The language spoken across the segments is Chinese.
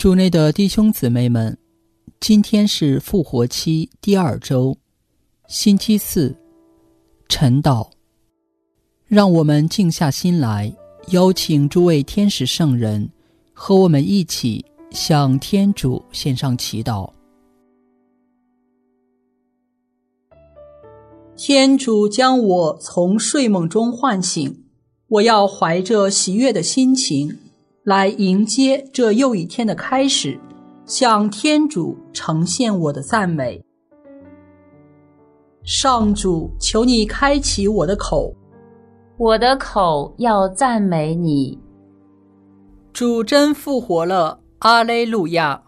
主内的弟兄姊妹们，今天是复活期第2周，星期四，晨祷。让我们静下心来，邀请诸位天使圣人和我们一起向天主献上祈祷。天主将我从睡梦中唤醒，我要怀着喜悦的心情来迎接这又一天的开始，向天主呈现我的赞美。上主，求你开启我的口， 我的口要赞美你。 主真复活了，阿肋路亚！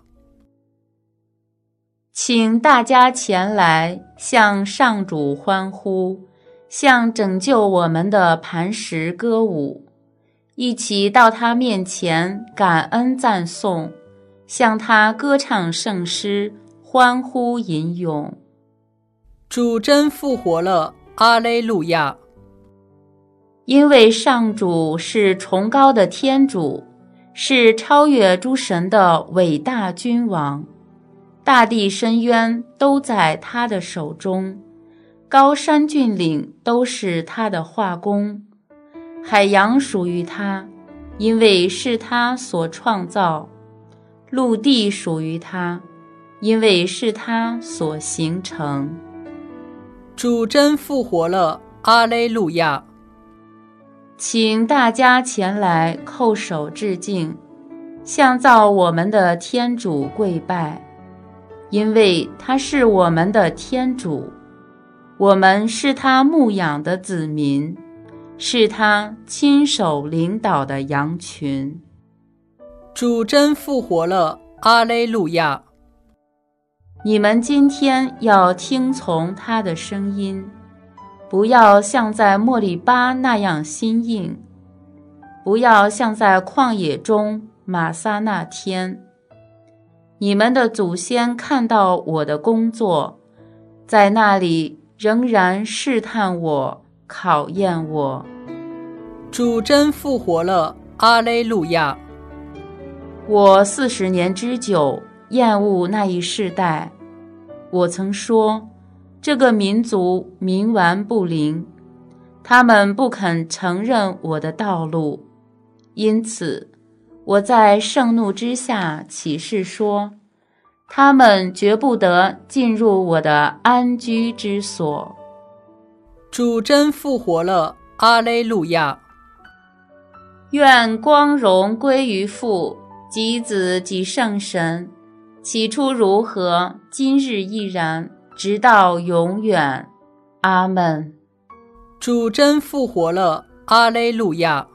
请大家前来向上主欢呼，向拯救我们的磐石歌舞，一起到他面前感恩赞颂，向他歌唱圣诗，欢呼吟咏。 主真复活了，阿肋路亚！ 因为上主是崇高的天主，是超越诸神的伟大君王，大地深渊都在他的手中，高山峻岭都是他的画工，海洋属于他，因为是他所创造；陆地属于他，因为是他所形成。 主真复活了，阿肋路亚！ 请大家前来叩首致敬，向造我们的天主跪拜，因为他是我们的天主，我们是他牧养的子民，是他亲手领导的羊群。 主真复活了，阿肋路亚！ 你们今天要听从他的声音，不要像在莫利巴那样心硬，不要像在旷野中玛撒那天。你们的祖先看到我的工作，在那里仍然试探我，考验我。 主真复活了，阿肋路亚！ 我40年之久厌恶那一世代，我曾说，这个民族冥顽不灵，他们不肯承认我的道路，因此我在盛怒之下起誓说，他们绝不得进入我的安居之所。 主真复活了，阿肋路亚！ 愿光荣归于父及子及圣神，起初如何，今日亦然，直到永远。阿们。 主真复活了，阿肋路亚！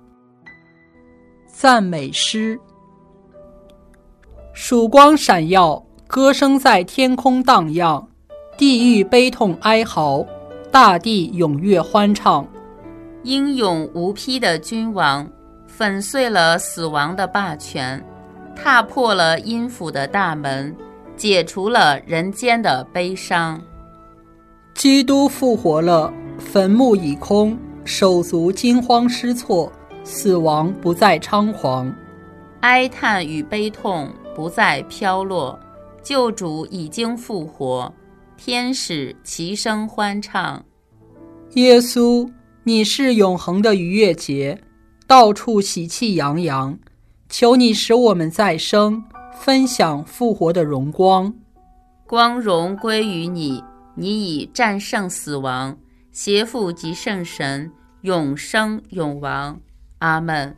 赞美诗。曙光闪耀，歌声在天空荡漾，地狱悲痛哀嚎，大地踊跃欢唱。 英勇无匹的君王粉碎了死亡的霸权，踏破了阴府的大门，解除了人间的悲伤。 基督复活了，坟墓已空，手足惊慌失措，死亡不再猖狂， 哀叹与悲痛不再飘落，救主已经复活，天使齐声欢唱。 耶稣，你是永恒的逾越节，到处喜气洋洋，求你使我们再生，分享复活的荣光。 光荣归于你，你已战胜死亡，携父及圣神，永生永王。阿们。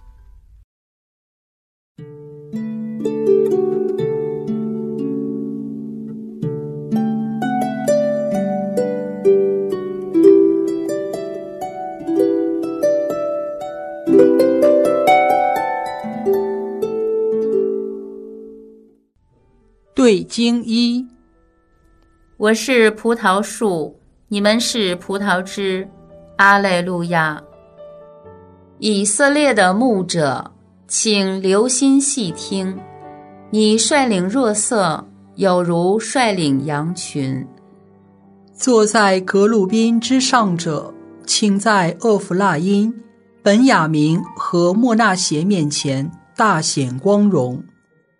对经一。 我是葡萄树，你们是葡萄枝。阿肋路亚。以色列的牧者，请留心细听，你率领若瑟，有如率领羊群。 坐在革鲁宾之上者，请在厄弗拉因、本雅明和莫纳协面前大显光荣。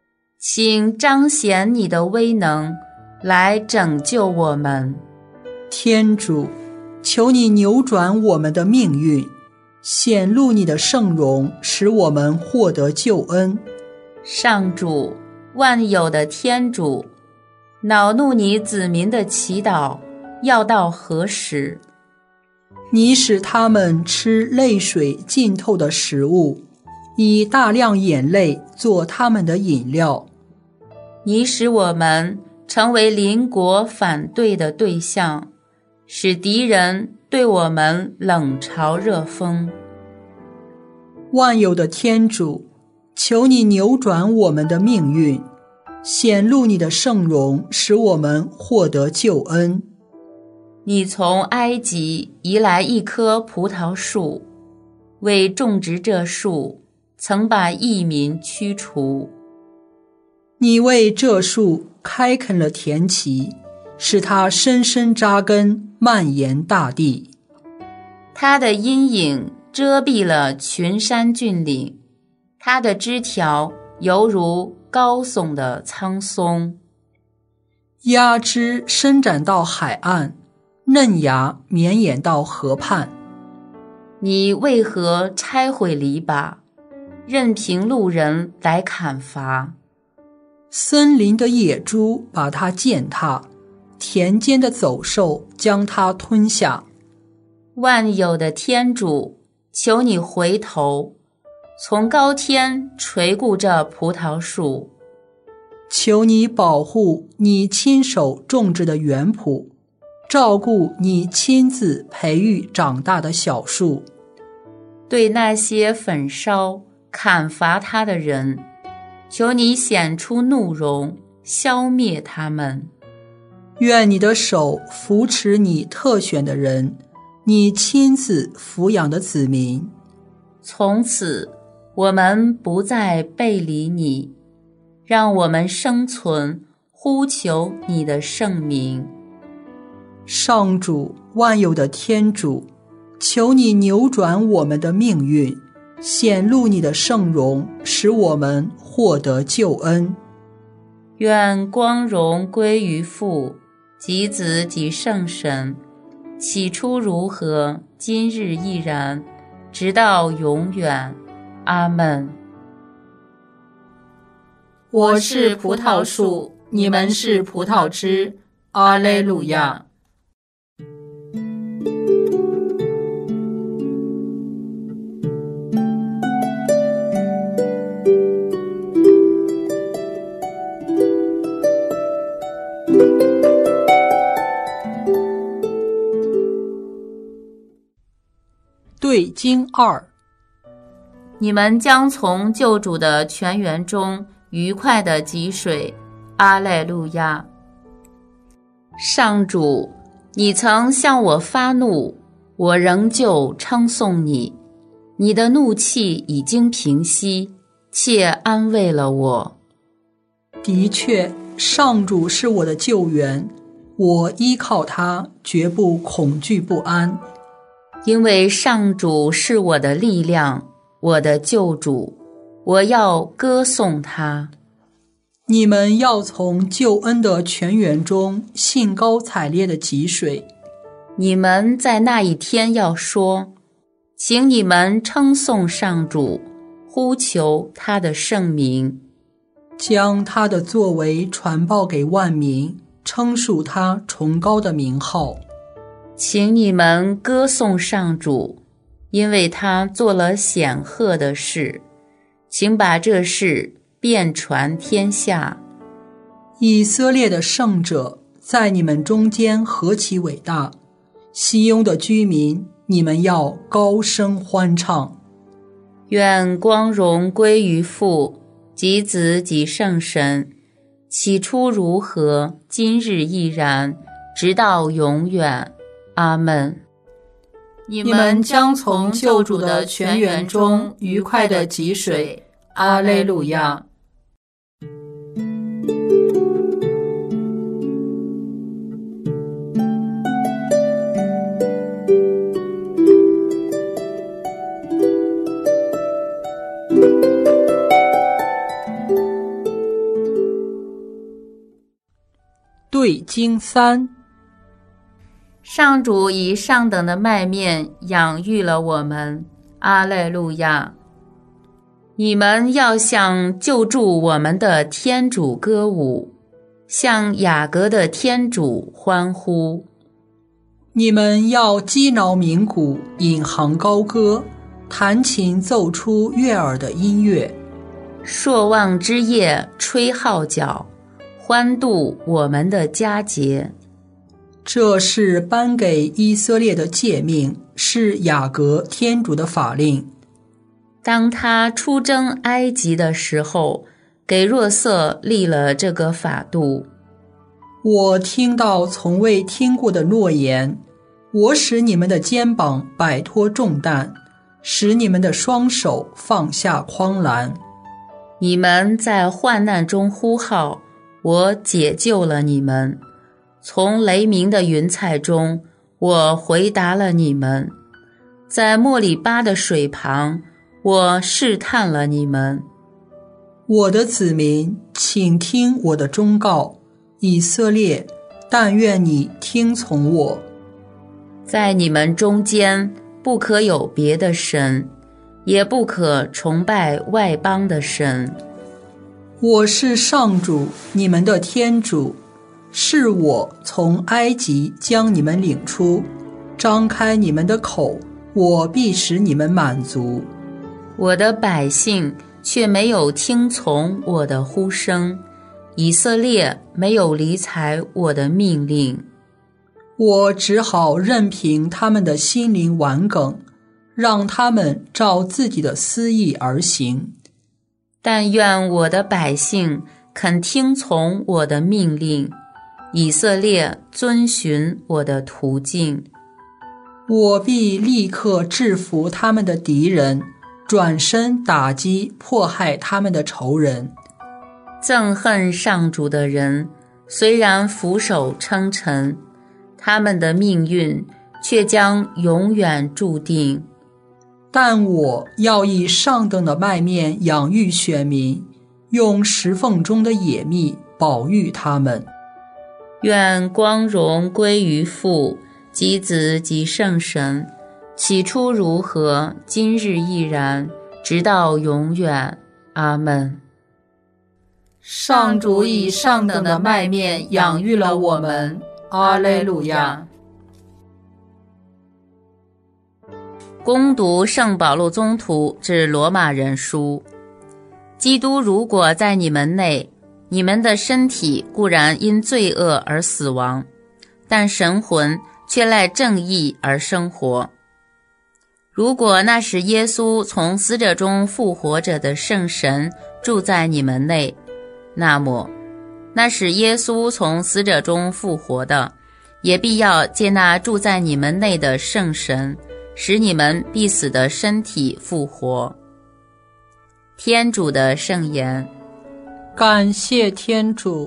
请彰显你的威能，来拯救我们。 天主，求你扭转我们的命运，显露你的圣容，使我们获得救恩。 上主，万有的天主，恼怒你子民的祈祷要到何时？ 你使他们吃泪水浸透的食物，以大量眼泪做他们的饮料。 你使我们成为邻国反对的对象，使敌人对我们冷嘲热讽。 万有的天主，求你扭转我们的命运，显露你的圣容，使我们获得救恩。 你从埃及移来一棵葡萄树，为种植这树，曾把异民驱除。 你为这树开垦了田畦，使它深深扎根，蔓延大地。 它的阴影遮蔽了群山峻岭，它的枝条犹如高耸的苍松。 芽枝伸展到海岸，嫩芽绵延到河畔。 你为何拆毁篱笆，任凭路人来砍伐？ 森林的野猪把它践踏，田间的走兽将它吞下。 万有的天主，求你回头，从高天垂顾这葡萄树。 求你保护你亲手种植的园圃，照顾你亲自培育长大的小树。 对那些焚烧、砍伐它的人，求你显出怒容，消灭他们。 愿你的手扶持你特选的人，你亲自抚养的子民。 从此，我们不再背离你，让我们生存，呼求你的圣名。 上主，万有的天主，求你扭转我们的命运，显露你的圣容，使我们获得救恩。 愿光荣归于父及子及圣神，起初如何，今日亦然，直到永远。阿们。 我是葡萄树，你们是葡萄枝。阿肋路亚。 对经2， 你们将从救主的泉源中愉快地汲水。阿肋路亚。上主，你曾向我发怒，我仍旧称颂你。你的怒气已经平息，且安慰了我。 的确，上主是我的救援，我依靠他，绝不恐惧不安。 因为上主是我的力量，我的救主，我要歌颂他。 你们要从救恩的泉源中兴高采烈地汲水。 你们在那一天要说，请你们称颂上主，呼求他的圣名， 将他的作为传报给万民，称述他崇高的名号。 请你们歌颂上主，因为他做了显赫的事，请把这事遍传天下。 以色列的圣者在你们中间何其伟大！西雍的居民，你们要高声欢唱。 愿光荣归于父及子及圣神，起初如何，今日亦然，直到永远。阿们。 你们将从救主的泉源中愉快地汲水。阿肋路亚。 对经3。 上主以上等的麦面养育了我们，阿肋路亚！你们要向救助我们的天主歌舞，向雅各的天主欢呼。 你们要击挠鸣鼓，引吭高歌，弹琴奏出悦耳的音乐。 朔望之夜吹号角，欢度我们的佳节。 这是颁给以色列的诫命，是雅各天主的法令。 当他出征埃及的时候，给若瑟立了这个法度。 我听到从未听过的诺言，我使你们的肩膀摆脱重担，使你们的双手放下筐篮。 你们在患难中呼号，我解救了你们。从雷鸣的云彩中，我回答了你们。在莫里巴的水旁，我试探了你们。 我的子民，请听我的忠告，以色列，但愿你听从我。 在你们中间不可有别的神，也不可崇拜外邦的神。 我是上主，你们的天主，是我从埃及将你们领出，张开你们的口，我必使你们满足。 我的百姓却没有听从我的呼声，以色列没有理睬我的命令。 我只好任凭他们的心灵顽梗，让他们照自己的私意而行。 但愿我的百姓肯听从我的命令，以色列遵循我的途径。 我必立刻制服他们的敌人，转身打击迫害他们的仇人。 憎恨上主的人虽然俯首称臣，他们的命运却将永远注定。 但我要以上等的麦面养育选民，用石缝中的野蜜保育他们。 愿光荣归于父及子及圣神，起初如何，今日亦然，直到永远。阿们。 上主以上等的麦面养育了我们，阿肋路亚。 恭读圣保禄宗徒致罗马人书。基督如果在你们内，你们的身体固然因罪恶而死亡，但神魂却赖正义而生活。如果那时耶稣从死者中复活者的圣神住在你们内，那么那使耶稣从死者中复活的，也必要接纳住在你们内的圣神，使你们必死的身体复活。天主的圣言。 感谢天主。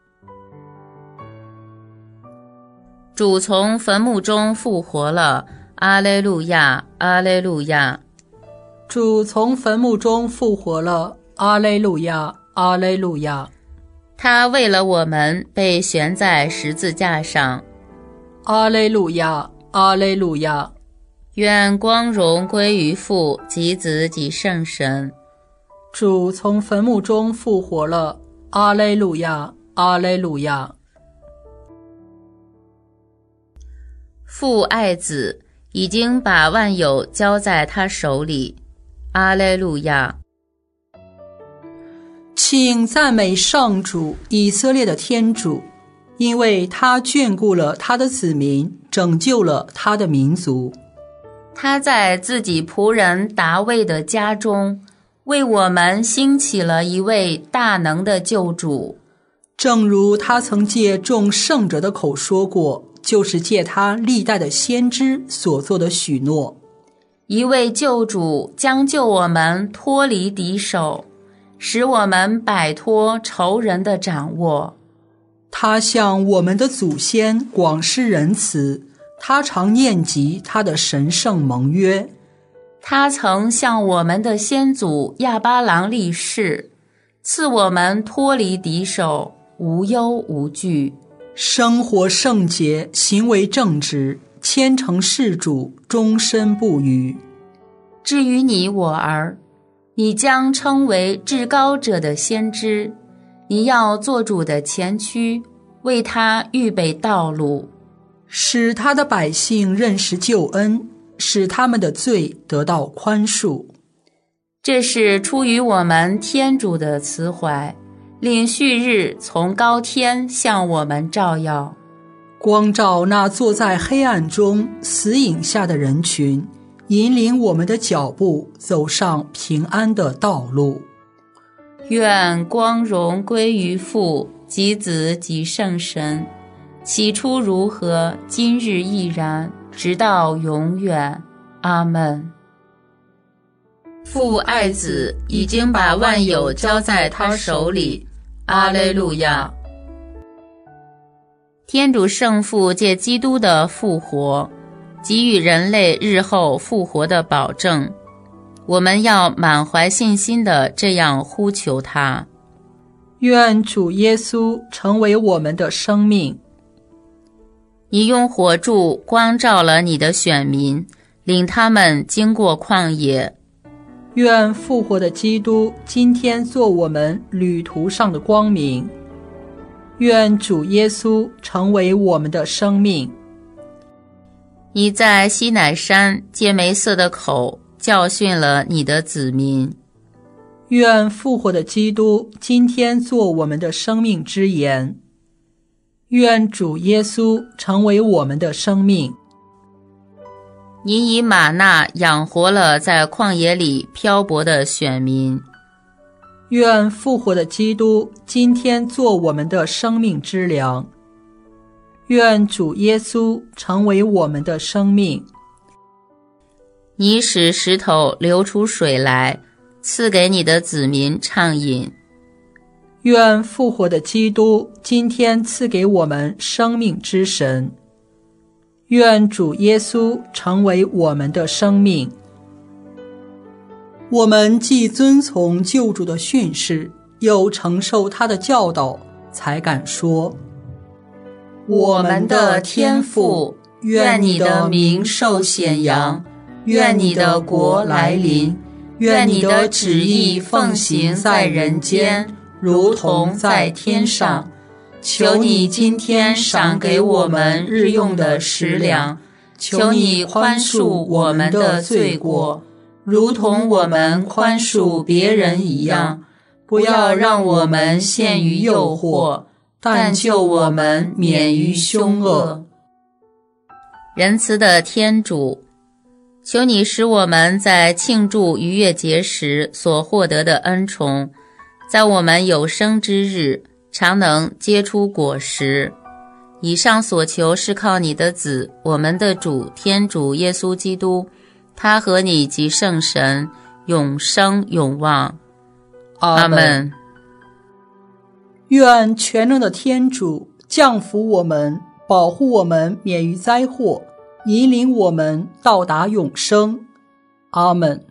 主从坟墓中复活了，阿肋路亚，阿肋路亚。 主从坟墓中复活了，阿肋路亚，阿肋路亚。 他为了我们被悬在十字架上， 阿肋路亚，阿肋路亚。 愿光荣归于父及子及圣神。 主从坟墓中复活了，阿肋路亚，阿肋路亚。 父爱子，已经把万有交在他手里，阿肋路亚。 请赞美上主，以色列的天主，因为他眷顾了他的子民，拯救了他的民族。 他在自己仆人达味的家中，为我们兴起了一位大能的救主。 正如他曾借众圣者的口说过，就是借他历代的先知所做的许诺。 一位救主将救我们脱离敌手，使我们摆脱仇人的掌握。 他向我们的祖先广施仁慈，他常念及他的神圣盟约。 他曾向我们的先祖亚巴郎立誓，赐我们脱离敌手，无忧无惧。 生活圣洁，行为正直，虔诚事主，终身不渝。 至于你我儿，你将称为至高者的先知，你要做主的前驱，为他预备道路， 使他的百姓认识救恩，使他们的罪得到宽恕。 这是出于我们天主的慈怀，令旭日从高天向我们照耀， 光照那坐在黑暗中死影下的人群，引领我们的脚步走上平安的道路。 愿光荣归于父及子及圣神，起初如何，今日亦然，直到永远。阿们。父爱子，已经把万有交在他手里。阿肋路亚。天主圣父借基督的复活，给予人类日后复活的保证。我们要满怀信心地这样呼求他。 愿主耶稣成为我们的生命。 你用火柱光照了你的选民，领他们经过旷野。 愿复活的基督今天做我们旅途上的光明。愿主耶稣成为我们的生命。 你在西乃山借梅瑟的口教训了你的子民。 愿复活的基督今天做我们的生命之言。愿主耶稣成为我们的生命。 你以玛纳养活了在旷野里漂泊的选民。 愿复活的基督今天做我们的生命之粮。愿主耶稣成为我们的生命。 你使石头流出水来，赐给你的子民畅饮。 愿复活的基督今天赐给我们生命之神。愿主耶稣成为我们的生命。我们既遵从救主的训示，又承受他的教导，才敢说： 我们的天父，愿你的名受显扬，愿你的国来临，愿你的旨意奉行在人间，如同在天上。求你今天赏给我们日用的食粮，求你宽恕我们的罪过，如同我们宽恕别人一样。不要让我们陷于诱惑，但救我们免于凶恶。仁慈的天主，求你使我们在庆祝逾越节时所获得的恩宠，在我们有生之日常能结出果实。以上所求是靠你的子，我们的主天主耶稣基督，他和你及圣神永生永望。阿们。 愿全能的天主降福我们，保护我们免于灾祸，引领我们到达永生。阿们。